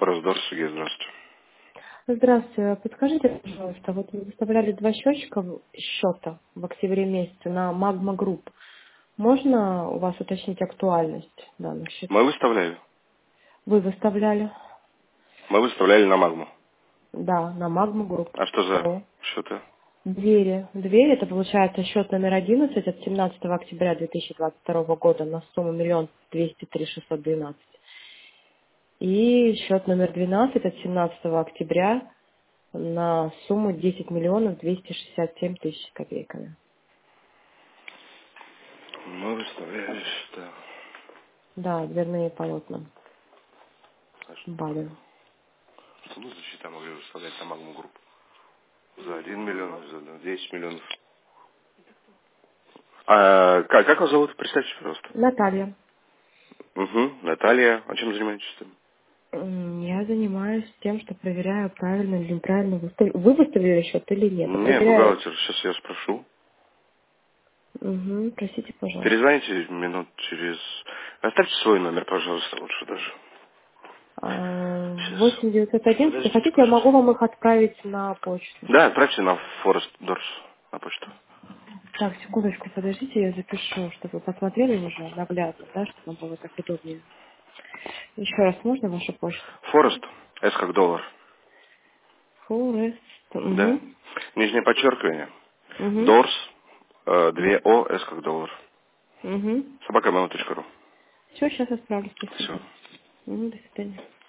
Форестдор, Сергей, здравствуйте. Здравствуйте. Подскажите, пожалуйста, вот вы выставляли два счета в октябре месяце на Magma Group. Можно у вас уточнить актуальность данных счетов? Мы выставляли. Вы выставляли? Мы выставляли на Магму. Да, на Magma Group. А что за О. счеты? Двери. Двери, это получается счет номер 11 от 17 октября 2022 года на сумму 1 203 612. И счет номер 12 от 17 октября на сумму 10 267 000 копейками. Мы выставляли счета. Да, дверные полотна. А Баден. что мы за счета могли выставлять на Магму группу? За 1 миллион, за 10 миллионов. А как вас зовут? Представьте, пожалуйста. Наталья. Угу. Наталья. А чем занимаетесь там? Я занимаюсь тем, что проверяю, правильно или неправильно выставили. Вы выставили счет или нет? Я Не, проверяю. бухгалтер. Сейчас я спрошу. Угу, простите, пожалуйста. Перезвоните минут через... Оставьте свой номер, пожалуйста, лучше даже. Сейчас. 8911. Подождите, Хотите, я могу пожалуйста. вам их отправить на почту. Да, отправьте на Форестдорс на почту. Так, секундочку, подождите, я запишу, чтобы вы посмотрели уже наглядно, да, чтобы вам было так удобнее. Еще раз, можно вашу почту? Форест. С как доллар. Форест. Да. Угу. Нижнее подчеркивание. Угу. Дорс. 2 О. С как доллар. Угу. Собака.mail.ru. Все, сейчас отправлю. Все. Спасибо. Угу, до свидания.